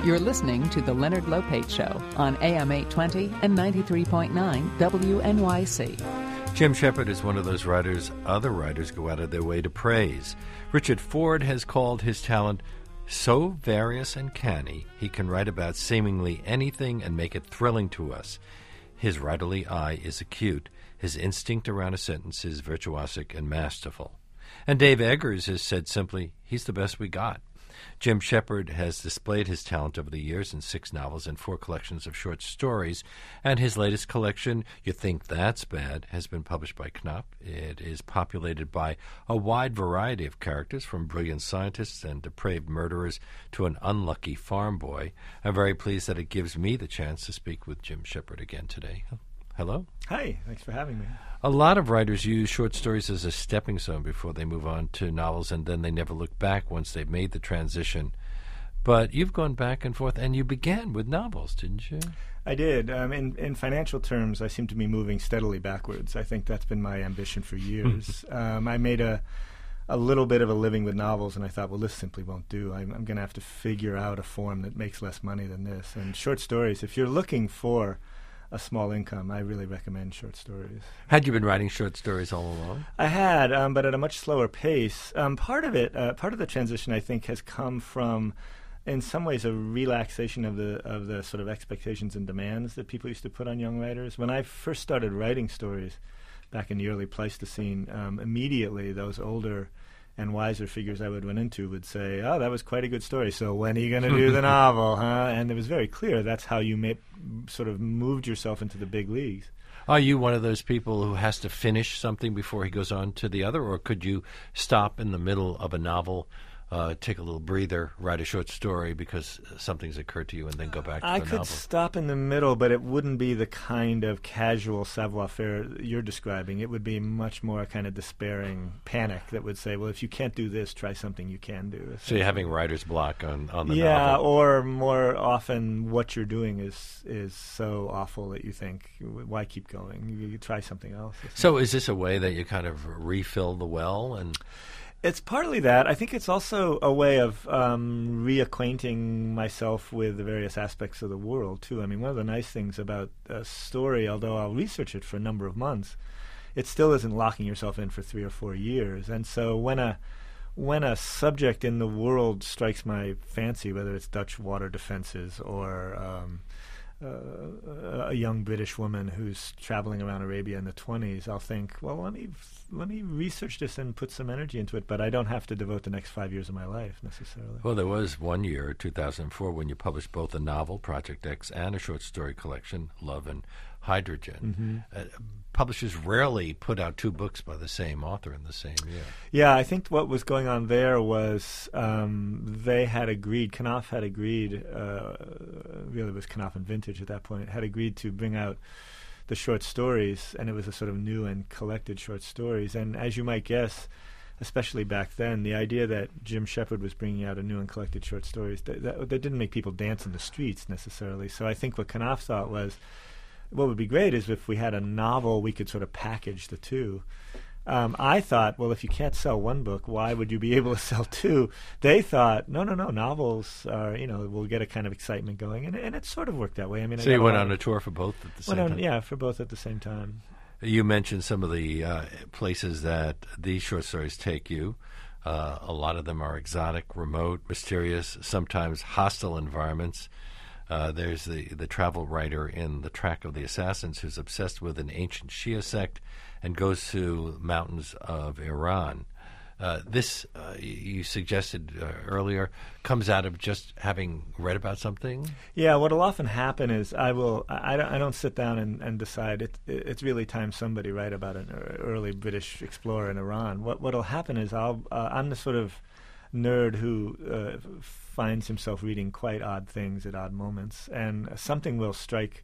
You're listening to The Leonard Lopate Show on AM 820 and 93.9 WNYC. Jim Shepard is one of those writers other writers go out of their way to praise. Richard Ford has called his talent so various and canny, he can write about seemingly anything and make it thrilling to us. His writerly eye is acute. His instinct around a sentence is virtuosic and masterful. And Dave Eggers has said simply, he's the best we got. Jim Shepard has displayed his talent over the years in 6 novels and 4 collections of short stories, and his latest collection, You Think That's Bad, has been published by Knopf. It is populated by a wide variety of characters, from brilliant scientists and depraved murderers to an unlucky farm boy. I'm very pleased that it gives me the chance to speak with Jim Shepard again today. Hello. Hi, thanks for having me. A lot of writers use short stories as a stepping stone before they move on to novels, and then they never look back once they've made the transition. But you've gone back and forth, and you began with novels, didn't you? I did. In financial terms, I seem to be moving steadily backwards. I think that's been my ambition for years. I made a little bit of a living with novels, and I thought, well, this simply won't do. I'm going to have to figure out a form that makes less money than this. And short stories, if you're looking for a small income, I really recommend short stories. Had you been writing short stories all along? I had, but at a much slower pace. Part of the transition, I think, has come from, in some ways, a relaxation of the sort of expectations and demands that people used to put on young writers. When I first started writing stories back in the early Pleistocene, immediately those older and wiser figures I would run into would say, oh, that was quite a good story, so when are you going to do the novel, huh? And it was very clear that's how you sort of moved yourself into the big leagues. Are you one of those people who has to finish something before he goes on to the other, or could you stop in the middle of a novel, take a little breather, write a short story because something's occurred to you, and then go back to the novel? I could stop in the middle, but it wouldn't be the kind of casual savoir-faire you're describing. It would be much more a kind of despairing panic that would say, well, if you can't do this, try something you can do. So you're having writer's block on the novel? Yeah, or more often what you're doing is so awful that you think, why keep going? You try something else. So is this a way that you kind of refill the well? And it's partly that. I think it's also a way of reacquainting myself with the various aspects of the world, too. I mean, one of the nice things about a story, although I'll research it for a number of months, it still isn't locking yourself in for 3 or 4 years. And so when a subject in the world strikes my fancy, whether it's Dutch water defenses or a young British woman who's traveling around Arabia in the 20s, I'll think, well, let me research this and put some energy into it, but I don't have to devote the next 5 years of my life necessarily. Well, there was one year, 2004, when you published both a novel, Project X, and a short story collection, Love and Hydrogen. Publishers rarely put out 2 books by the same author in the same year. Yeah, I think what was going on there was they had agreed, Knopf had agreed, really it was Knopf and Vintage at that point, had agreed to bring out the short stories, and it was a sort of new and collected short stories. And as you might guess, especially back then, the idea that Jim Shepard was bringing out a new and collected short stories, that didn't make people dance in the streets necessarily. So I think what Knopf thought was, what would be great is if we had a novel, we could sort of package the 2. I thought, well, if you can't sell 1 book, why would you be able to sell 2? They thought, no, novels are, will get a kind of excitement going, and it sort of worked that way. I mean, so you went on a tour for both at the same time? Yeah, for both at the same time. You mentioned some of the places that these short stories take you. A lot of them are exotic, remote, mysterious, sometimes hostile environments. There's the travel writer in The Track of the Assassins who's obsessed with an ancient Shia sect and goes to mountains of Iran. This, you suggested earlier, comes out of just having read about something? Yeah, what'll often happen is I don't sit down and decide it's really time somebody write about an early British explorer in Iran. What'll happen is I'm the sort of nerd who finds himself reading quite odd things at odd moments, and something will strike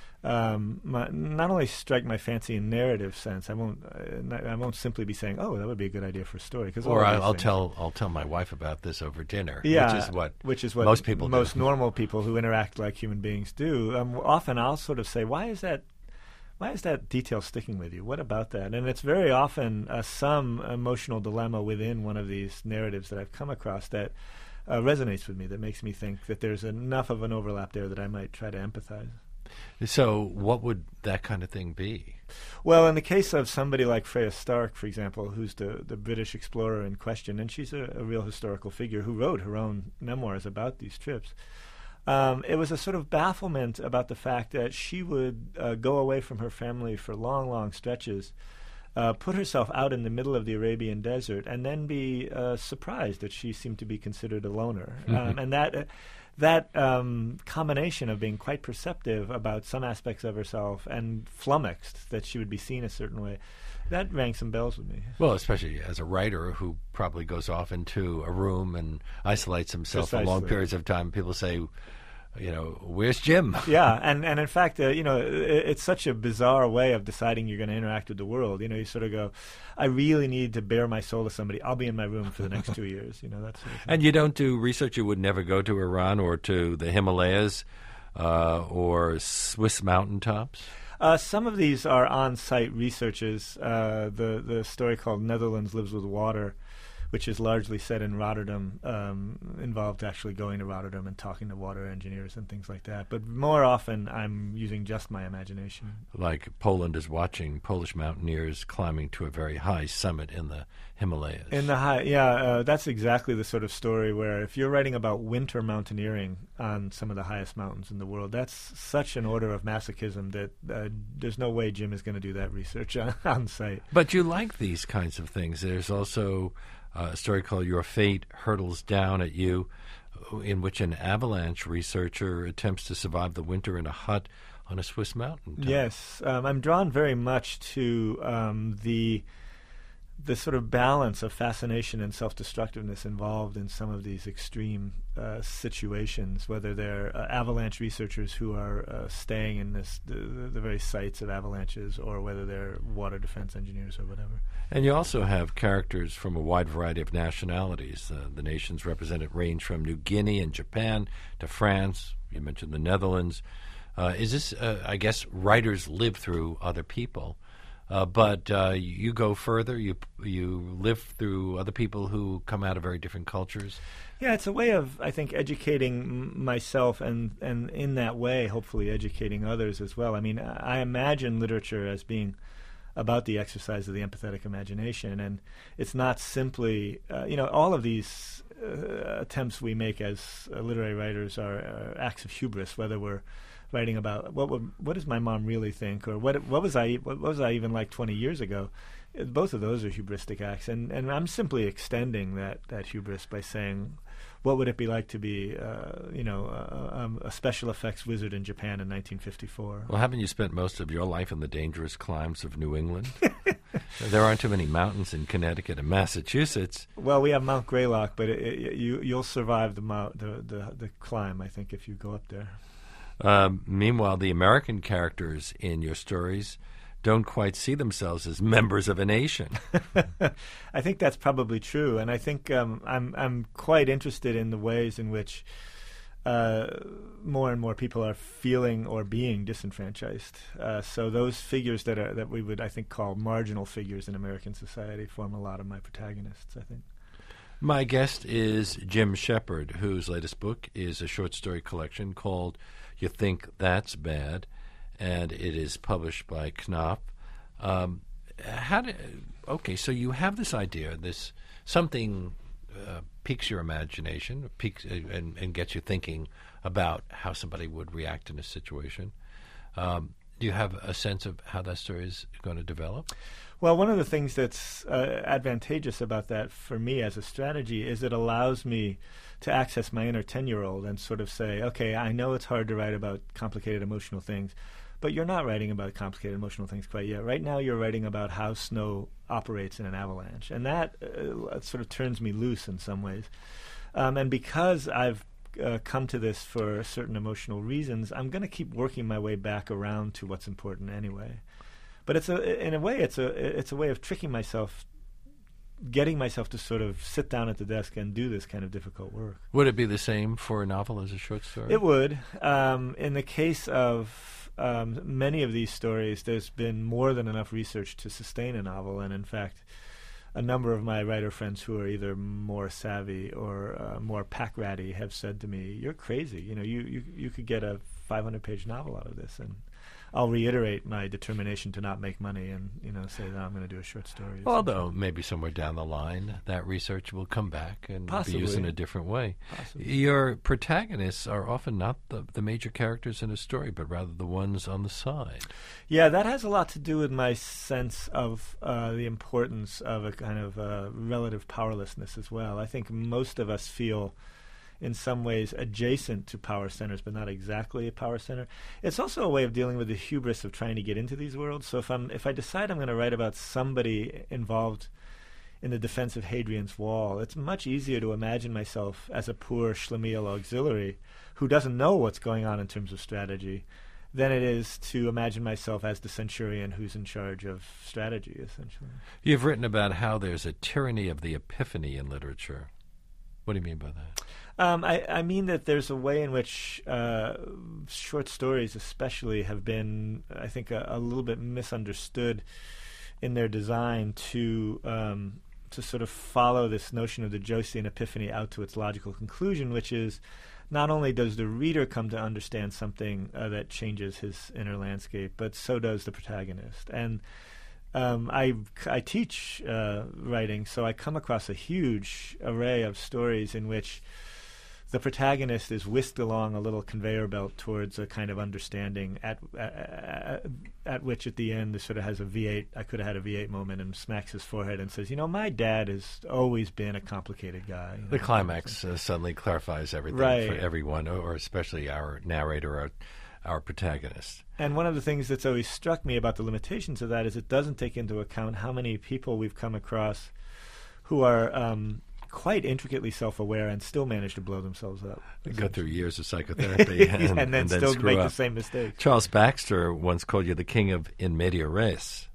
not only strike my fancy in narrative sense. I won't simply be saying, "Oh, that would be a good idea for a story." Or I'll tell my wife about this over dinner. Yeah, which is what most people, most normal people who interact like human beings do. Often I'll sort of say, "Why is that detail sticking with you? What about that?" And it's very often some emotional dilemma within one of these narratives that I've come across that resonates with me, that makes me think that there's enough of an overlap there that I might try to empathize. So what would that kind of thing be? Well, in the case of somebody like Freya Stark, for example, who's the British explorer in question, and she's a real historical figure who wrote her own memoirs about these trips, it was a sort of bafflement about the fact that she would go away from her family for long, long stretches, put herself out in the middle of the Arabian desert, and then be surprised that she seemed to be considered a loner. And that combination of being quite perceptive about some aspects of herself and flummoxed that she would be seen a certain way, that rang some bells with me. Well, especially as a writer who probably goes off into a room and isolates himself for long periods of time. People say, where's Jim? Yeah, and in fact, it's such a bizarre way of deciding you're going to interact with the world. You sort of go, I really need to bare my soul to somebody. I'll be in my room for the next 2 years. That sort of thing. And you don't do research. You would never go to Iran or to the Himalayas or Swiss mountaintops? Some of these are on-site researches. The story called Netherlands Lives with Water, which is largely set in Rotterdam, involved actually going to Rotterdam and talking to water engineers and things like that. But more often, I'm using just my imagination. Like Poland is watching Polish mountaineers climbing to a very high summit in the Himalayas. That's exactly the sort of story where if you're writing about winter mountaineering on some of the highest mountains in the world, that's such an order of masochism that there's no way Jim is going to do that research on site. But you like these kinds of things. There's also a story called Your Fate Hurtles Down at You, in which an avalanche researcher attempts to survive the winter in a hut on a Swiss mountain. Yes. I'm drawn very much to the sort of balance of fascination and self-destructiveness involved in some of these extreme situations, whether they're avalanche researchers who are staying in the very sites of avalanches, or whether they're water defense engineers or whatever. And you also have characters from a wide variety of nationalities. The nations represented range from New Guinea and Japan to France. You mentioned the Netherlands. Is this, I guess, writers live through other people, but you go further. You live through other people who come out of very different cultures. Yeah, it's a way of, I think, educating myself and in that way, hopefully educating others as well. I mean, I imagine literature as being about the exercise of the empathetic imagination, and it's not simply, all of these attempts we make as literary writers are acts of hubris, whether we're writing about what does my mom really think, or what was I even like 20 years ago. Both of those are hubristic acts, and I'm simply extending that hubris by saying, what would it be like to be a special effects wizard in Japan in 1954? Well, haven't you spent most of your life in the dangerous climes of New England? There aren't too many mountains in Connecticut and Massachusetts. Well, we have Mount Greylock, but you'll survive the climb, I think, if you go up there. Meanwhile, the American characters in your stories don't quite see themselves as members of a nation. I think that's probably true, and I think I'm quite interested in the ways in which more and more people are feeling or being disenfranchised. So those figures that we would, I think, call marginal figures in American society form a lot of my protagonists, I think. My guest is Jim Shepard, whose latest book is a short story collection called You Think That's Bad, and it is published by Knopf. So you have this idea, this something piques your imagination, and gets you thinking about how somebody would react in a situation. Do you have a sense of how that story is going to develop? Well, one of the things that's advantageous about that for me as a strategy is it allows me to access my inner 10-year-old and sort of say, okay, I know it's hard to write about complicated emotional things, but you're not writing about complicated emotional things quite yet. Right now you're writing about how snow operates in an avalanche, and that sort of turns me loose in some ways. And because I've come to this for certain emotional reasons, I'm going to keep working my way back around to what's important anyway. But in a way, it's a way of tricking myself, getting myself to sort of sit down at the desk and do this kind of difficult work. Would it be the same for a novel as a short story? It would. In the case of many of these stories, there's been more than enough research to sustain a novel, and in fact, a number of my writer friends who are either more savvy or more pack-ratty have said to me, "You're crazy. You could get a 500-page novel out of this." And I'll reiterate my determination to not make money and say that I'm going to do a short story. Although maybe somewhere down the line that research will come back and Possibly. be used in a different way. Possibly. Your protagonists are often not the major characters in a story, but rather the ones on the side. Yeah, that has a lot to do with my sense of the importance of a kind of relative powerlessness as well. I think most of us feel in some ways adjacent to power centers, but not exactly a power center. It's also a way of dealing with the hubris of trying to get into these worlds. So if I decide I'm going to write about somebody involved in the defense of Hadrian's Wall, it's much easier to imagine myself as a poor Schlemiel auxiliary who doesn't know what's going on in terms of strategy than it is to imagine myself as the centurion who's in charge of strategy, essentially. You've written about how there's a tyranny of the epiphany in literature. What do you mean by that? I mean that there's a way in which short stories especially have been, I think, a little bit misunderstood in their design to sort of follow this notion of the Joycean epiphany out to its logical conclusion, which is not only does the reader come to understand something that changes his inner landscape, but so does the protagonist. And I teach writing, so I come across a huge array of stories in which the protagonist is whisked along a little conveyor belt towards a kind of understanding at which at the end this sort of has a V8, I could have had a V8 moment, and smacks his forehead and says, my dad has always been a complicated guy. The climax suddenly clarifies everything for everyone, or especially our narrator, our protagonist. And one of the things that's always struck me about the limitations of that is it doesn't take into account how many people we've come across who are quite intricately self-aware and still manage to blow themselves up. They go through years of psychotherapy and then still make the same mistakes. Charles Baxter once called you the king of in media res.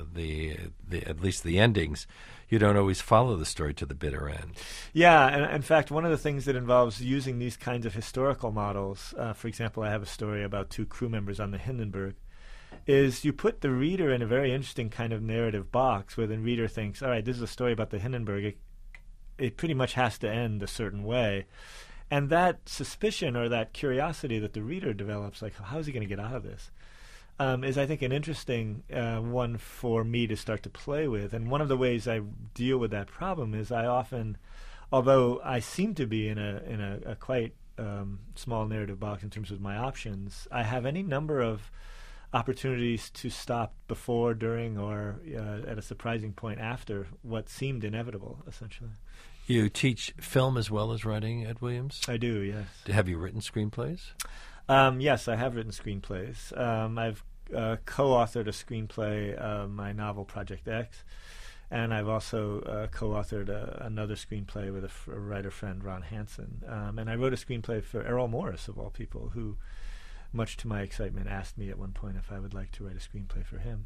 At least the endings, you don't always follow the story to the bitter end. Yeah, and in fact, one of the things that involves using these kinds of historical models, for example, I have a story about 2 crew members on the Hindenburg, is you put the reader in a very interesting kind of narrative box where the reader thinks, all right, this is a story about the Hindenburg. It pretty much has to end a certain way. And that suspicion or that curiosity that the reader develops, like, how is he going to get out of this, is, I think, an interesting one for me to start to play with. And one of the ways I deal with that problem is I often, although I seem to be in a quite small narrative box in terms of my options, I have any number of opportunities to stop before, during, or at a surprising point after what seemed inevitable, essentially. You teach film as well as writing at Williams? I do, yes. Have you written screenplays? Yes, I have written screenplays. I've co-authored a screenplay, my novel Project X, and I've also co-authored another screenplay with a writer friend, Ron Hansen. And I wrote a screenplay for Errol Morris, of all people, who, much to my excitement, asked me at one point if I would like to write a screenplay for him.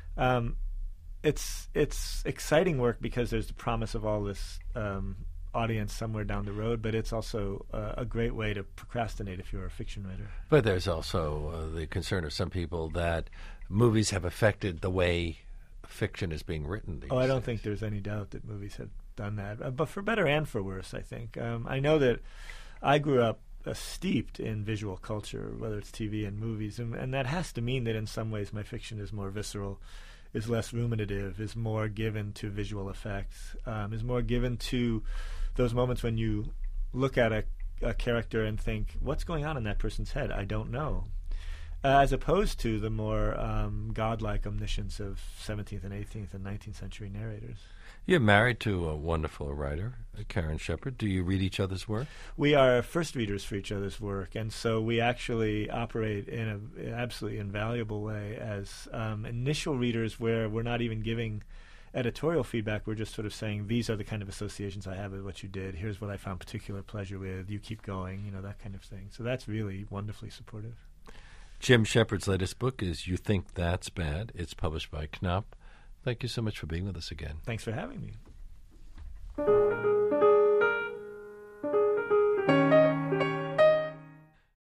It's exciting work because there's the promise of all this audience somewhere down the road, but it's also a great way to procrastinate if you're a fiction writer. But there's also the concern of some people that movies have affected the way fiction is being written these days. I don't think there's any doubt that movies have done that, but for better and for worse, I think. I know that I grew up steeped in visual culture, whether it's TV and movies, and that has to mean that in some ways my fiction is more visceral, is less ruminative, is more given to visual effects, is more given to those moments when you look at a character and think, what's going on in that person's head? I don't know. As opposed to the more godlike omniscience of 17th and 18th and 19th century narrators. You're married to a wonderful writer, Karen Shepard. Do you read each other's work? We are first readers for each other's work, and so we actually operate in an absolutely invaluable way as initial readers where we're not even giving editorial feedback. We're just sort of saying, these are the kind of associations I have with what you did. Here's what I found particular pleasure with. You keep going, that kind of thing. So that's really wonderfully supportive. Jim Shepard's latest book is You Think That's Bad. It's published by Knopf. Thank you so much for being with us again. Thanks for having me.